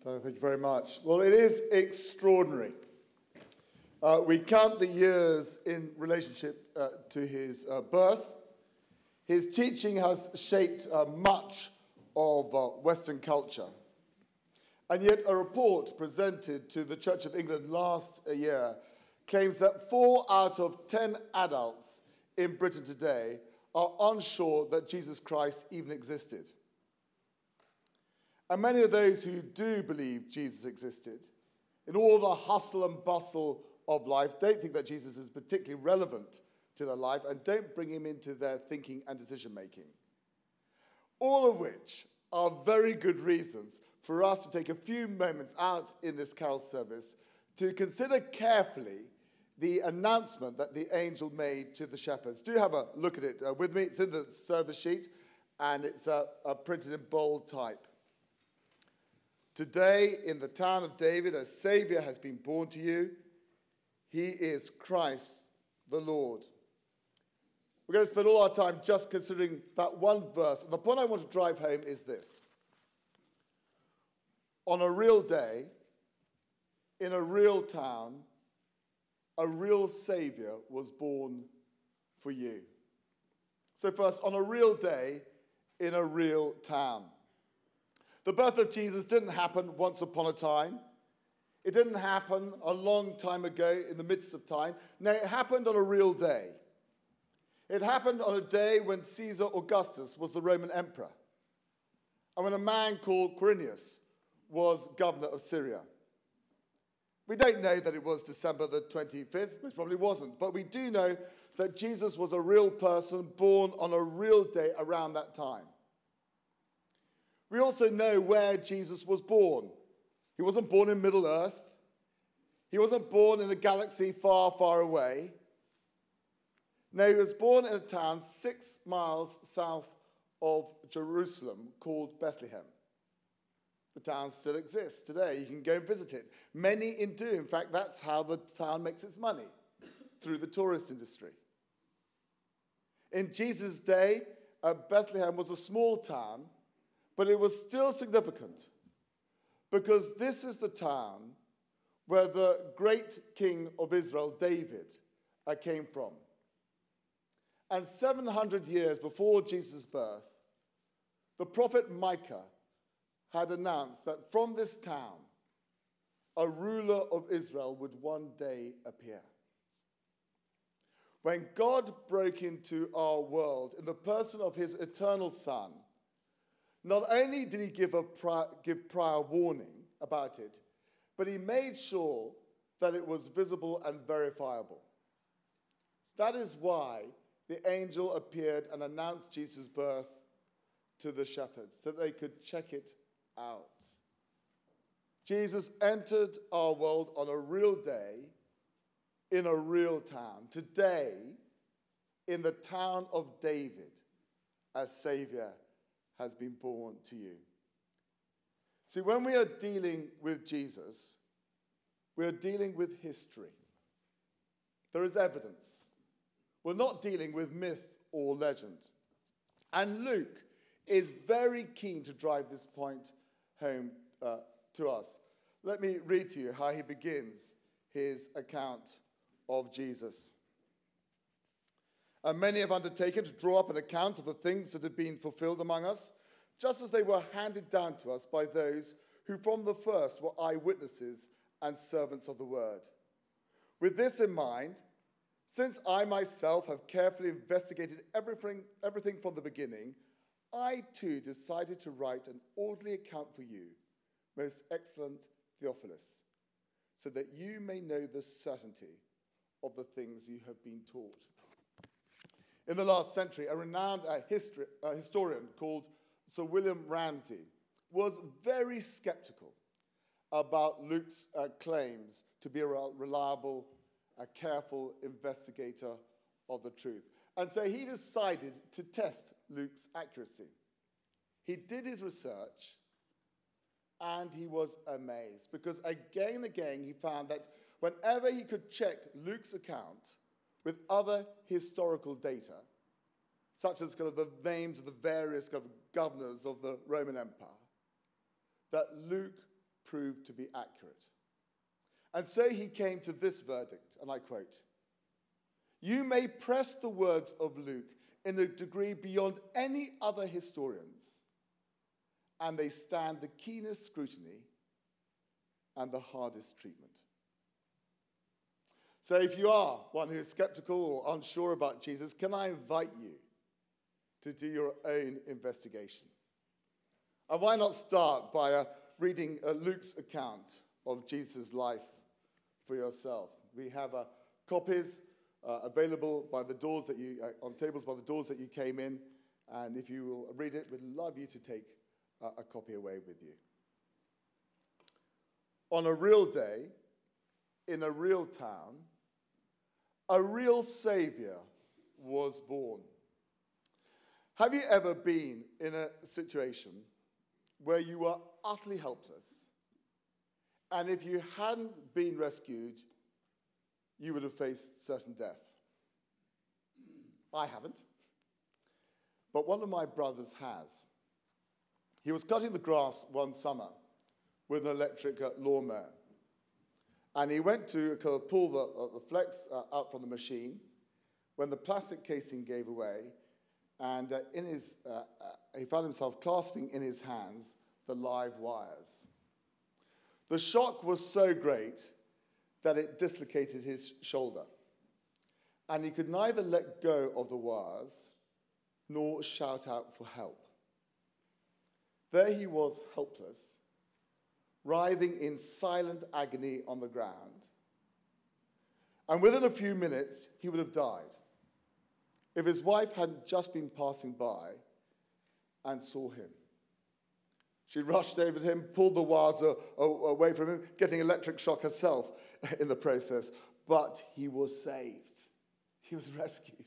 So thank you very much. Well, it is extraordinary. We count the years in relationship to his birth. His teaching has shaped much of Western culture. And yet a report presented to the Church of England last year claims that 4 out of 10 adults in Britain today are unsure that Jesus Christ even existed. And many of those who do believe Jesus existed, in all the hustle and bustle of life, don't think that Jesus is particularly relevant to their life and don't bring him into their thinking and decision-making. All of which are very good reasons for us to take a few moments out in this carol service to consider carefully the announcement that the angel made to the shepherds. Do have a look at it with me. It's in the service sheet, and it's printed in bold type. Today, in the town of David, a Saviour has been born to you. He is Christ the Lord. We're going to spend all our time just considering that one verse. And the point I want to drive home is this. On a real day, in a real town, a real Saviour was born for you. So first, on a real day, in a real town. The birth of Jesus didn't happen once upon a time. It didn't happen a long time ago in the midst of time. No, it happened on a real day. It happened on a day when Caesar Augustus was the Roman emperor, and when a man called Quirinius was governor of Syria. We don't know that it was December the 25th, which probably wasn't, but we do know that Jesus was a real person born on a real day around that time. We also know where Jesus was born. He wasn't born in Middle Earth. He wasn't born in a galaxy far, far away. No, he was born in a town 6 miles south of Jerusalem called Bethlehem. The town still exists today. You can go and visit it. Many do. In fact, that's how the town makes its money, through the tourist industry. In Jesus' day, Bethlehem was a small town, but it was still significant because this is the town where the great king of Israel, David, came from. And 700 years before Jesus' birth, the prophet Micah had announced that from this town, a ruler of Israel would one day appear. When God broke into our world in the person of his eternal Son, not only did he give prior warning about it, but he made sure that it was visible and verifiable. That is why the angel appeared and announced Jesus' birth to the shepherds, so they could check it out. Jesus entered our world on a real day, in a real town. Today, in the town of David, a Saviour has been born to you. See, when we are dealing with Jesus, we are dealing with history. There is evidence. We're not dealing with myth or legend. And Luke is very keen to drive this point home to us. Let me read to you how he begins his account of Jesus. And many have undertaken to draw up an account of the things that have been fulfilled among us, just as they were handed down to us by those who from the first were eyewitnesses and servants of the word. With this in mind, since I myself have carefully investigated everything from the beginning, I too decided to write an orderly account for you, most excellent Theophilus, so that you may know the certainty of the things you have been taught. In the last century, a renowned historian called Sir William Ramsay was very skeptical about Luke's claims to be a reliable, a careful investigator of the truth. And so he decided to test Luke's accuracy. He did his research, and he was amazed, because again and again he found that whenever he could check Luke's account with other historical data, such as kind of the names of the various kind of governors of the Roman Empire, that Luke proved to be accurate. And so he came to this verdict, and I quote, "You may press the words of Luke in a degree beyond any other historians, and they stand the keenest scrutiny and the hardest treatment." So if you are one who is skeptical or unsure about Jesus, can I invite you to do your own investigation? And why not start by reading Luke's account of Jesus' life for yourself? We have copies available by the doors that on tables by the doors that you came in, and if you will read it, we'd love you to take a copy away with you. On a real day, in a real town, a real Savior was born. Have you ever been in a situation where you were utterly helpless, and if you hadn't been rescued, you would have faced certain death? I haven't, but one of my brothers has. He was cutting the grass one summer with an electric lawnmower, and he went to pull the flex out from the machine when the plastic casing gave away, and he found himself clasping in his hands the live wires. The shock was so great that it dislocated his shoulder, and he could neither let go of the wires nor shout out for help. There he was, helpless, writhing in silent agony on the ground, and within a few minutes he would have died if his wife hadn't just been passing by and saw him. She rushed over to him, pulled the wires away from him, getting electric shock herself in the process. But he was saved. He was rescued.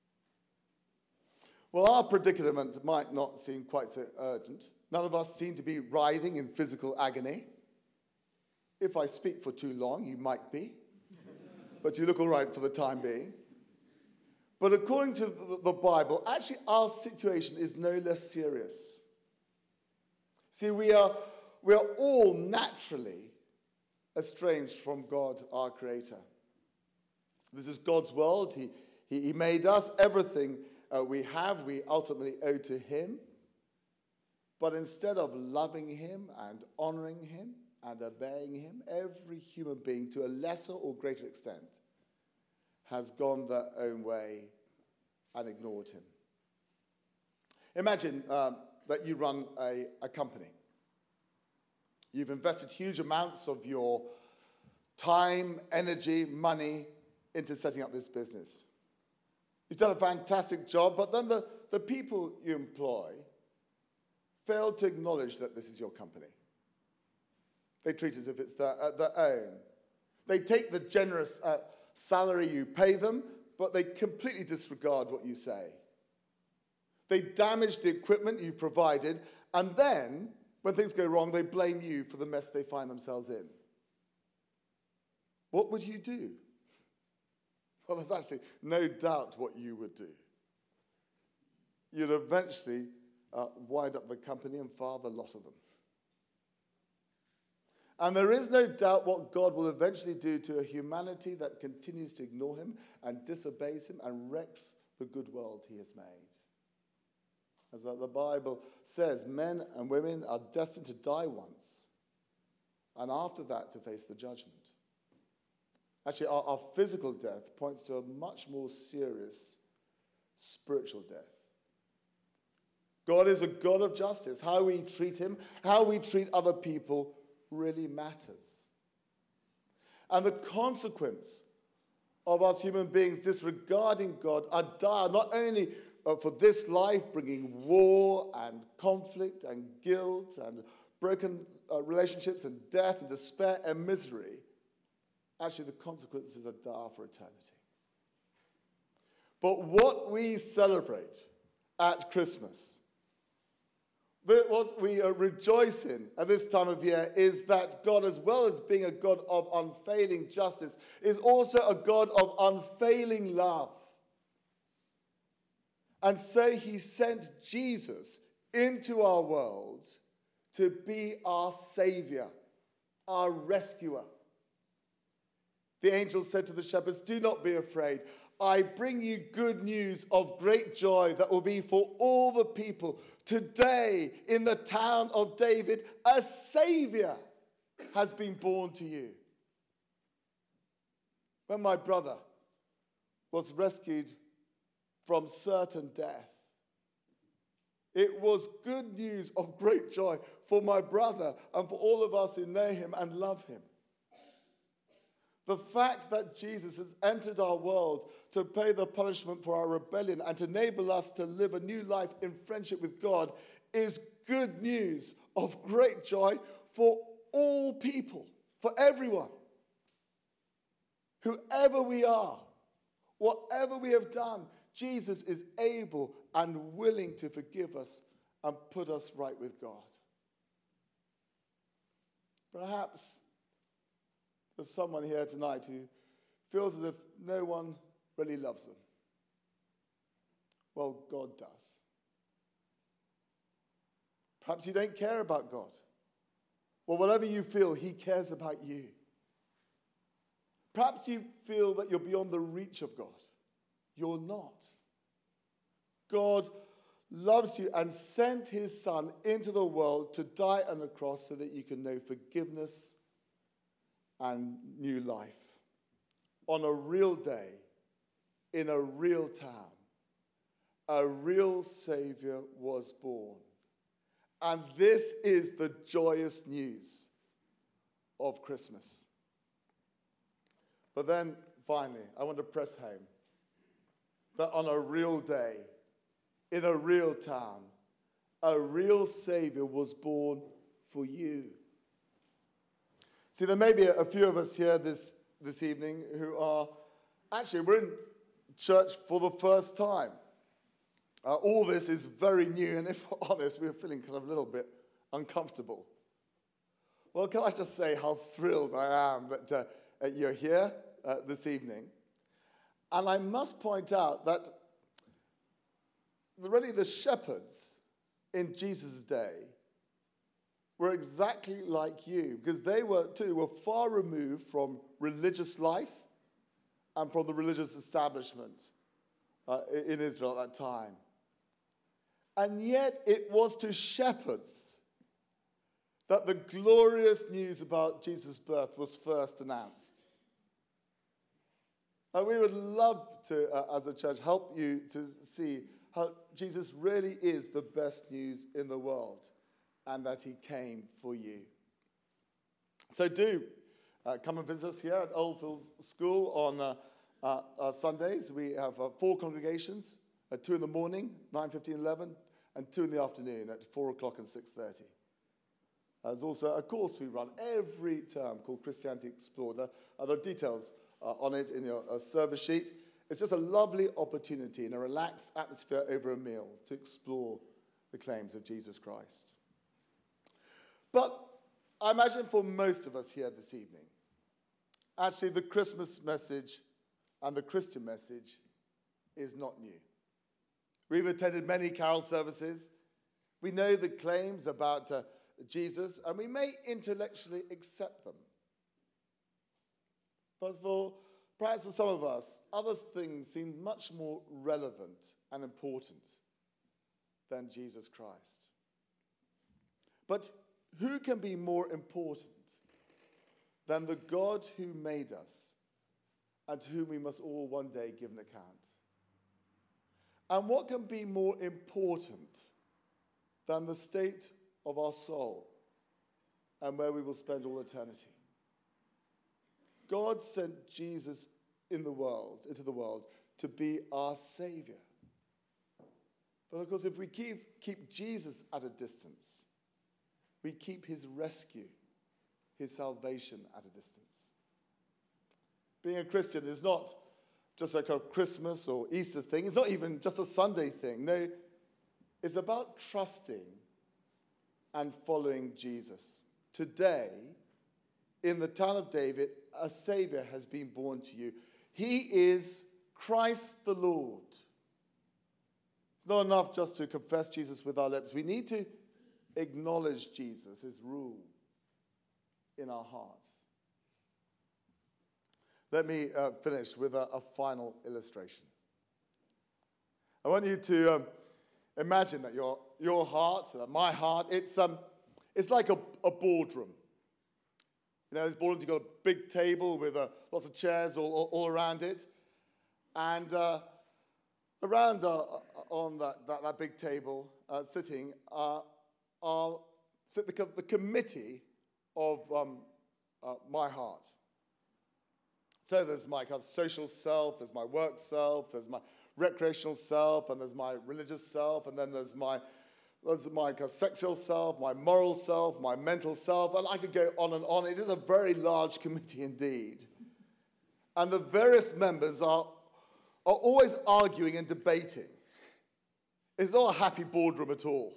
Well, our predicament might not seem quite so urgent. None of us seem to be writhing in physical agony. If I speak for too long, you might be. But you look all right for the time being. But according to the Bible, actually our situation is no less serious. See, we are all naturally estranged from God, our Creator. This is God's world. He made us. Everything we have, we ultimately owe to Him. But instead of loving Him and honoring Him and obeying Him, every human being, to a lesser or greater extent, has gone their own way and ignored Him. Imagine that you run a company. You've invested huge amounts of your time, energy, money into setting up this business. You've done a fantastic job, but then the people you employ fail to acknowledge that this is your company. They treat it as if it's their own. They take the generous salary you pay them, but they completely disregard what you say. They damage the equipment you've provided, and then, when things go wrong, they blame you for the mess they find themselves in. What would you do? Well, there's actually no doubt what you would do. You'd eventually wind up the company and fire the lot of them. And there is no doubt what God will eventually do to a humanity that continues to ignore Him and disobeys Him and wrecks the good world He has made. As the Bible says, men and women are destined to die once, and after that to face the judgment. Actually, our physical death points to a much more serious spiritual death. God is a God of justice. How we treat Him, how we treat other people really matters. And the consequence of us human beings disregarding God are dire, not only for this life, bringing war and conflict and guilt and broken relationships and death and despair and misery. Actually, the consequences are dire for eternity. But what we celebrate at Christmas, what we rejoice in at this time of year, is that God, as well as being a God of unfailing justice, is also a God of unfailing love. And so He sent Jesus into our world to be our Savior. our rescuer. The angel said to the shepherds, "Do not be afraid. I bring you good news of great joy that will be for all the people. Today, in the town of David, a Savior has been born to you." When my brother was rescued from certain death, it was good news of great joy for my brother and for all of us who know him and love him. The fact that Jesus has entered our world to pay the punishment for our rebellion and to enable us to live a new life in friendship with God is good news of great joy for all people, for everyone. Whoever we are, whatever we have done, Jesus is able and willing to forgive us and put us right with God. Perhaps there's someone here tonight who feels as if no one really loves them. Well, God does. Perhaps you don't care about God. Well, whatever you feel, he cares about you. Perhaps you feel that you're beyond the reach of God. You're not. God loves you and sent his Son into the world to die on the cross so that you can know forgiveness and new life. On a real day, in a real town, a real Savior was born. And this is the joyous news of Christmas. But then, finally, I want to press home that on a real day, in a real town, a real Savior was born for you. See, there may be a few of us here this evening who are, actually, we're in church for the first time. All this is very new, and if we're honest, we're feeling kind of a little bit uncomfortable. Well, can I just say how thrilled I am that you're here this evening? And I must point out that really the shepherds in Jesus' day were exactly like you, because they were far removed from religious life and from the religious establishment in Israel at that time. And yet it was to shepherds that the glorious news about Jesus' birth was first announced. And we would love to, as a church, help you to see how Jesus really is the best news in the world, and that he came for you. So do come and visit us here at Oldfield School on Sundays. We have 4 congregations, 2 in the morning, 9:15, 11, and 2 in the afternoon at 4 o'clock and 6:30. There's also a course we run every term called Christianity Explored. There are details on it in your service sheet. It's just a lovely opportunity in a relaxed atmosphere over a meal to explore the claims of Jesus Christ. But I imagine for most of us here this evening, actually the Christmas message and the Christian message is not new. We've attended many carol services. We know the claims about Jesus, and we may intellectually accept them. But perhaps for some of us, other things seem much more relevant and important than Jesus Christ. But who can be more important than the God who made us and to whom we must all one day give an account? And what can be more important than the state of our soul and where we will spend all eternity? God sent Jesus into the world, to be our Savior. But of course, if we keep Jesus at a distance, we keep his rescue, his salvation at a distance. Being a Christian is not just like a Christmas or Easter thing. It's not even just a Sunday thing. No, it's about trusting and following Jesus. Today, in the town of David, a Savior has been born to you. He is Christ the Lord. It's not enough just to confess Jesus with our lips. We need to acknowledge Jesus, his rule in in our hearts. Let me finish with a final illustration. I want you to imagine that your heart, my heart, it's like a boardroom. You know, those boardrooms, you've got a big table with lots of chairs all around it. And around on that big table sitting sit the committee of my heart. So there's my kind of social self, there's my work self, there's my recreational self, and there's my religious self, and then there's my kind of sexual self, my moral self, my mental self, and I could go on and on. It is a very large committee indeed. And the various members are always arguing and debating. It's not a happy boardroom at all.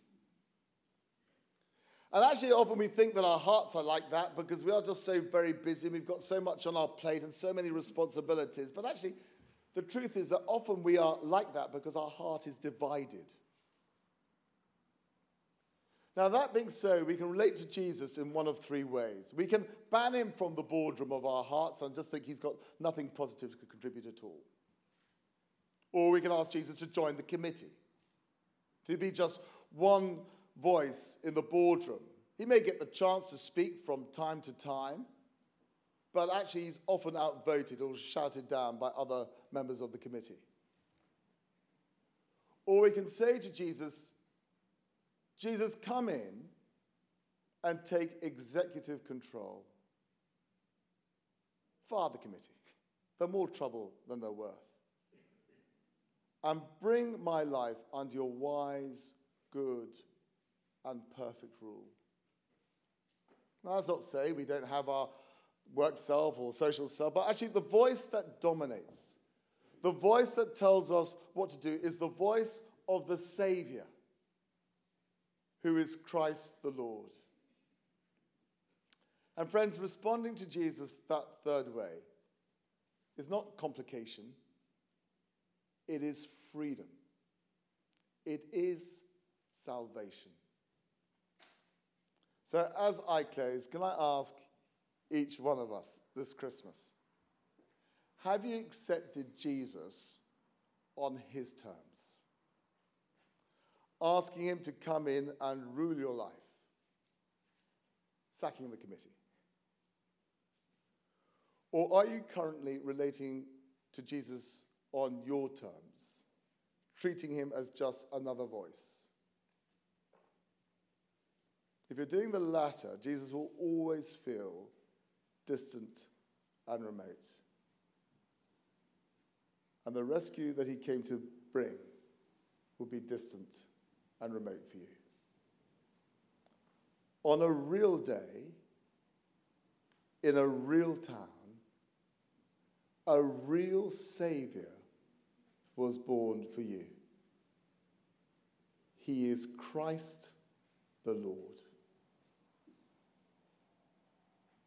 And actually, often we think that our hearts are like that because we are just so very busy. We've got so much on our plate and so many responsibilities. But actually, the truth is that often we are like that because our heart is divided. Now, that being so, we can relate to Jesus in one of three ways. We can ban him from the boardroom of our hearts and just think he's got nothing positive to contribute at all. Or we can ask Jesus to join the committee, to be just one voice in the boardroom. He may get the chance to speak from time to time, but actually he's often outvoted or shouted down by other members of the committee. Or we can say to Jesus, Jesus, come in and take executive control. Fire the committee. They're more trouble than they're worth. And bring my life under your wise, good, and perfect rule. Now, that's not to say we don't have our work self or social self, but actually the voice that dominates, the voice that tells us what to do, is the voice of the Savior, who is Christ the Lord. And friends, responding to Jesus that third way is not complication. It is freedom. It is salvation. So as I close, can I ask each one of us this Christmas, have you accepted Jesus on his terms? Asking him to come in and rule your life, sacking the committee? Or are you currently relating to Jesus on your terms, treating him as just another voice? If you're doing the latter, Jesus will always feel distant and remote. And the rescue that he came to bring will be distant and remote for you. On a real day, in a real town, a real Savior was born for you. He is Christ the Lord.